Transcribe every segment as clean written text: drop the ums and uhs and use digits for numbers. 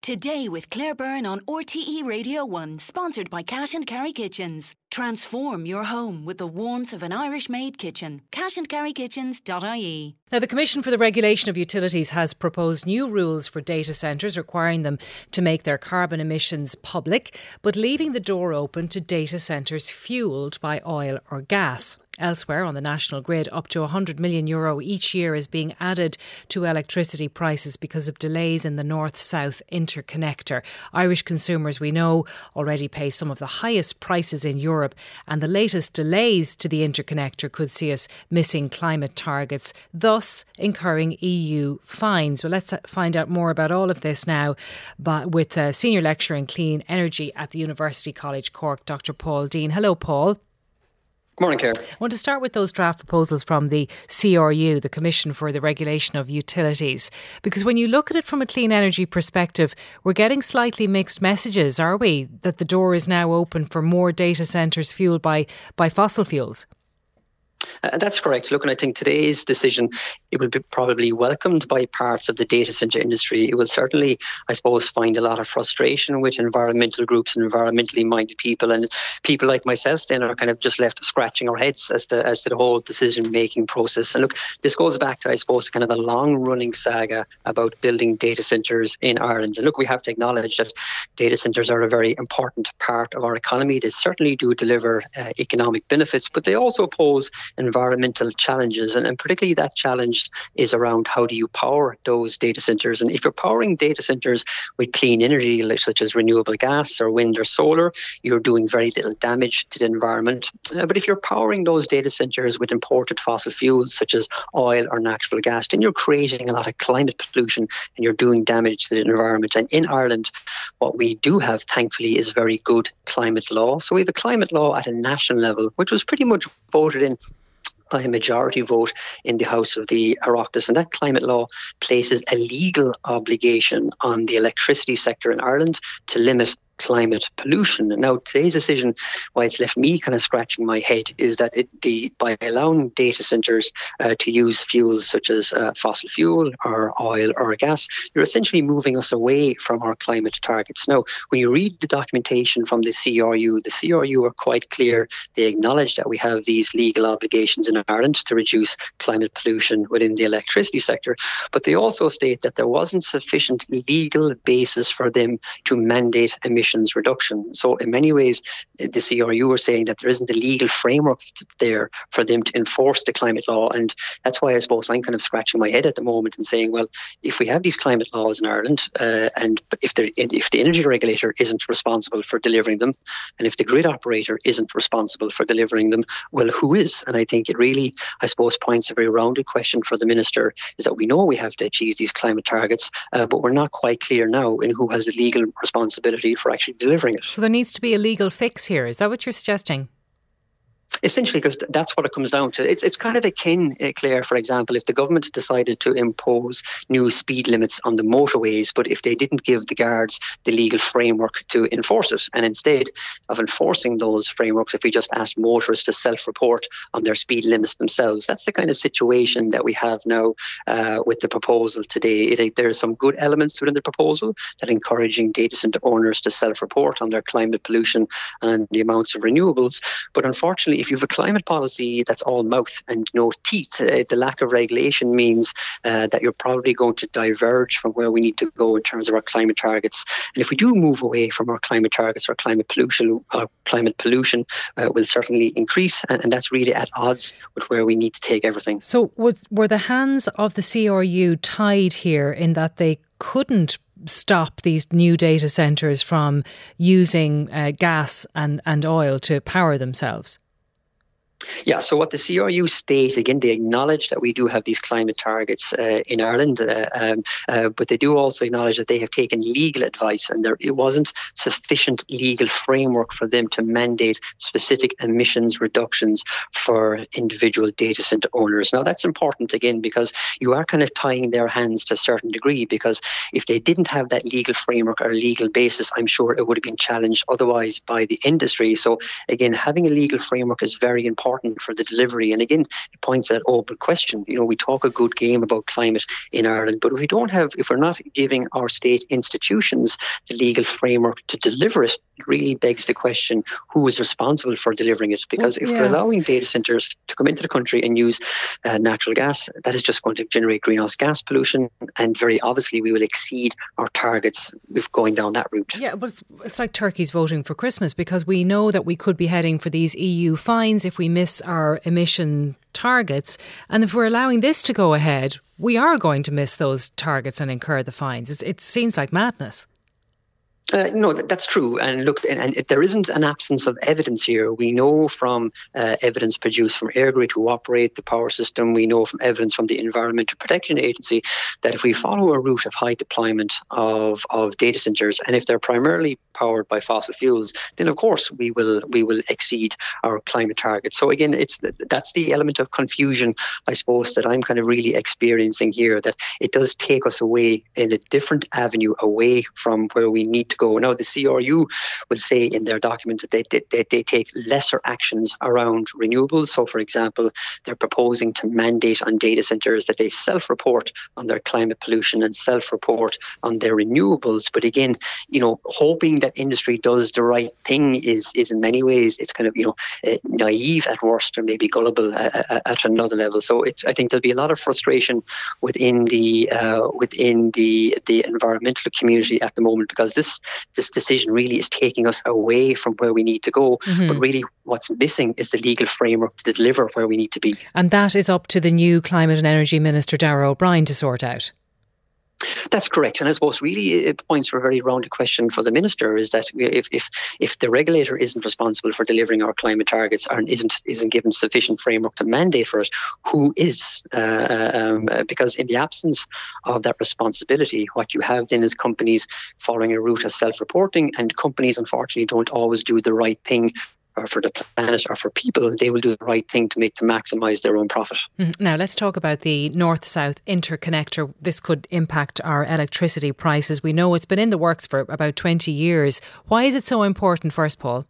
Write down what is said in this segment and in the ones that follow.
Today with Claire Byrne on RTE Radio 1, sponsored by Cash and Carry Kitchens. Transform your home with the warmth of an Irish-made kitchen. cashandcarrykitchens.ie. Now, the Commission for the Regulation of Utilities has proposed new rules for data centres requiring them to make their carbon emissions public, but leaving the door open to data centres fuelled by oil or gas. Elsewhere on the national grid, up to €100 million each year is being added to electricity prices because of delays in the north-south interconnector. Irish consumers, we know, already pay some of the highest prices in Europe, and the latest delays to the interconnector could see us missing climate targets, thus incurring EU fines. Well, let's find out more about all of this now with Senior Lecturer in Clean Energy at the University College Cork, Dr. Paul Dean. Hello, Paul. Good morning, Claire. I want to start with those draft proposals from the CRU, the Commission for the Regulation of Utilities, because when you look at it from a clean energy perspective, we're getting slightly mixed messages, are we? That the door is now open for more data centres fuelled by fossil fuels. That's correct. Look, and I think today's decision, it will be probably welcomed by parts of the data centre industry. It will certainly, I suppose, find a lot of frustration with environmental groups and environmentally minded people. And people like myself then are kind of just left scratching our heads as to the whole decision-making process. And look, this goes back to, I suppose, kind of a long-running saga about building data centres in Ireland. And look, we have to acknowledge that data centres are a very important part of our economy. They certainly do deliver economic benefits, but they also pose environmental challenges, and particularly that challenge is around how do you power those data centres. And if you're powering data centres with clean energy, such as renewable gas or wind or solar, you're doing very little damage to the environment. But if you're powering those data centres with imported fossil fuels, such as oil or natural gas, then you're creating a lot of climate pollution and you're doing damage to the environment. And in Ireland, what we do have, thankfully, is very good climate law. So we have a climate law at a national level, which was pretty much voted in by a majority vote in the House of the Oireachtas. And that climate law places a legal obligation on the electricity sector in Ireland to limit climate pollution. And now today's decision, why it's left me kind of scratching my head, is that by allowing data centres to use fuels such as fossil fuel or oil or gas, you're essentially moving us away from our climate targets. Now, when you read the documentation from the CRU are quite clear. They acknowledge that we have these legal obligations in Ireland to reduce climate pollution within the electricity sector, but they also state that there wasn't sufficient legal basis for them to mandate emissions reduction. So in many ways, the CRU are saying that there isn't a legal framework there for them to enforce the climate law. And that's why I suppose I'm kind of scratching my head at the moment and saying, well, if we have these climate laws in Ireland, and if the energy regulator isn't responsible for delivering them, and if the grid operator isn't responsible for delivering them, well, who is? And I think it really, I suppose, points a very rounded question for the Minister, is that we know we have to achieve these climate targets, but we're not quite clear now in who has the legal responsibility for actually delivering it. So there needs to be a legal fix here. Is that what you're suggesting? Essentially, because that's what it comes down to. It's kind of akin, Claire, for example, if the government decided to impose new speed limits on the motorways, but if they didn't give the guards the legal framework to enforce it, and instead of enforcing those frameworks, if we just asked motorists to self-report on their speed limits themselves, that's the kind of situation that we have now with the proposal today. There are some good elements within the proposal that encouraging data centre owners to self-report on their climate pollution and the amounts of renewables, but unfortunately, if you have a climate policy that's all mouth and no teeth, the lack of regulation means that you're probably going to diverge from where we need to go in terms of our climate targets. And if we do move away from our climate targets, our climate pollution will certainly increase. And that's really at odds with where we need to take everything. So were the hands of the CRU tied here in that they couldn't stop these new data centres from using gas and oil to power themselves? Yeah, so what the CRU state, again, they acknowledge that we do have these climate targets in Ireland, but they do also acknowledge that they have taken legal advice and it wasn't sufficient legal framework for them to mandate specific emissions reductions for individual data centre owners. Now, that's important, again, because you are kind of tying their hands to a certain degree, because if they didn't have that legal framework or legal basis, I'm sure it would have been challenged otherwise by the industry. So, again, having a legal framework is very important important for the delivery. And again, it points at open question. We talk a good game about climate in Ireland, but if we're not giving our state institutions the legal framework to deliver it, it really begs the question, who is responsible for delivering it? Because if we're allowing data centres to come into the country and use natural gas, that is just going to generate greenhouse gas pollution, and very obviously we will exceed our targets if going down that route. Yeah, but it's like turkeys voting for Christmas, because we know that we could be heading for these EU fines if we miss our emission targets. And if we're allowing this to go ahead, we are going to miss those targets and incur the fines. It seems like madness. No, that's true. And look, and there isn't an absence of evidence here. We know from evidence produced from EirGrid, who operate the power system. We know from evidence from the Environmental Protection Agency that if we follow a route of high deployment of data centres, and if they're primarily powered by fossil fuels, then of course we will exceed our climate targets. So again, that's the element of confusion, I suppose, that I'm kind of really experiencing here, that it does take us away in a different avenue away from where we need to go. Now, the CRU will say in their document that they take lesser actions around renewables. So, for example, they're proposing to mandate on data centres that they self-report on their climate pollution and self-report on their renewables. But again, hoping that industry does the right thing is in many ways, it's kind of, naive at worst, or maybe gullible at another level. So I think there'll be a lot of frustration within the environmental community at the moment, because this decision really is taking us away from where we need to go. Mm-hmm. But really what's missing is the legal framework to deliver where we need to be. And that is up to the new Climate and Energy Minister, Darragh O'Brien, to sort out. That's correct. And I suppose really it points for a very rounded question for the Minister, is that if the regulator isn't responsible for delivering our climate targets and isn't given sufficient framework to mandate for it, who is? Because in the absence of that responsibility, what you have then is companies following a route of self-reporting, and companies unfortunately don't always do the right thing or for the planet or for people. They will do the right thing to maximise their own profit. Now let's talk about the North-South interconnector. This could impact our electricity prices. We know it's been in the works for about 20 years. Why is it so important first, Paul?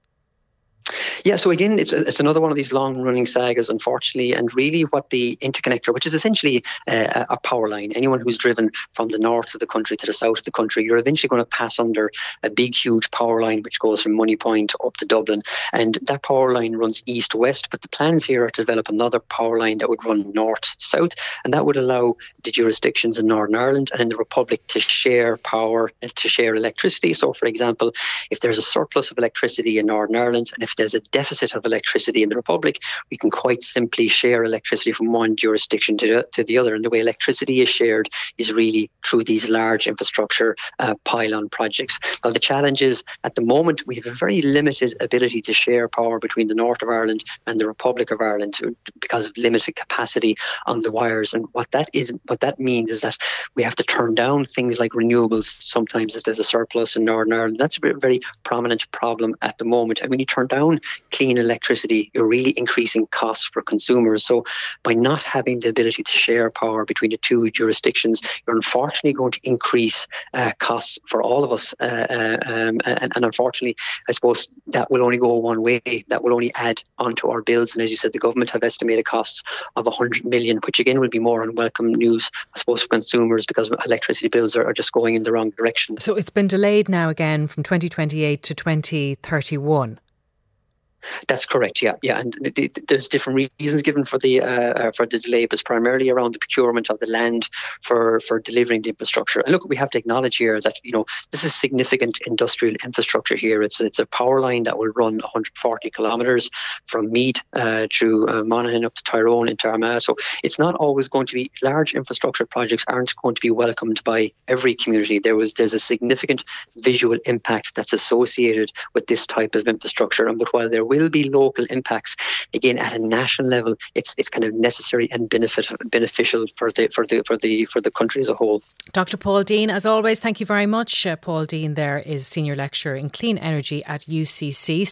Yeah, so again, it's another one of these long-running sagas, unfortunately, and really what the interconnector, which is essentially a power line. Anyone who's driven from the north of the country to the south of the country, you're eventually going to pass under a big, huge power line which goes from Moneypoint up to Dublin, and that power line runs east-west, but the plans here are to develop another power line that would run north-south, and that would allow the jurisdictions in Northern Ireland and in the Republic to share power and to share electricity. So, for example, if there's a surplus of electricity in Northern Ireland, and if there's a deficit of electricity in the Republic, we can quite simply share electricity from one jurisdiction to the other. And the way electricity is shared is really through these large infrastructure pylon projects. Now, the challenge is, at the moment, we have a very limited ability to share power between the north of Ireland and the Republic of Ireland because of limited capacity on the wires. And what that means is that we have to turn down things like renewables sometimes if there's a surplus in Northern Ireland. That's a very prominent problem at the moment. And when you turn down clean electricity, you're really increasing costs for consumers. So by not having the ability to share power between the two jurisdictions, you're unfortunately going to increase costs for all of us. And unfortunately, I suppose that will only go one way. That will only add onto our bills. And as you said, the government have estimated costs of 100 million, which again will be more unwelcome news, I suppose, for consumers, because electricity bills are just going in the wrong direction. So it's been delayed now again from 2028 to 2031. That's correct, yeah. And there's different reasons given for the delay, but it's primarily around the procurement of the land for delivering the infrastructure. And look, we have to acknowledge here that this is significant industrial infrastructure here. It's a power line that will run 140 kilometres from Meath through Monaghan up to Tyrone into Armagh. So it's not always going to be, large infrastructure projects aren't going to be welcomed by every community. There's a significant visual impact that's associated with this type of infrastructure. But while there will be local impacts, again at a national level, it's kind of necessary and beneficial for the country as a whole. Dr. Paul Dean, as always, thank you very much. Paul Dean there is Senior Lecturer in Clean Energy at UCC.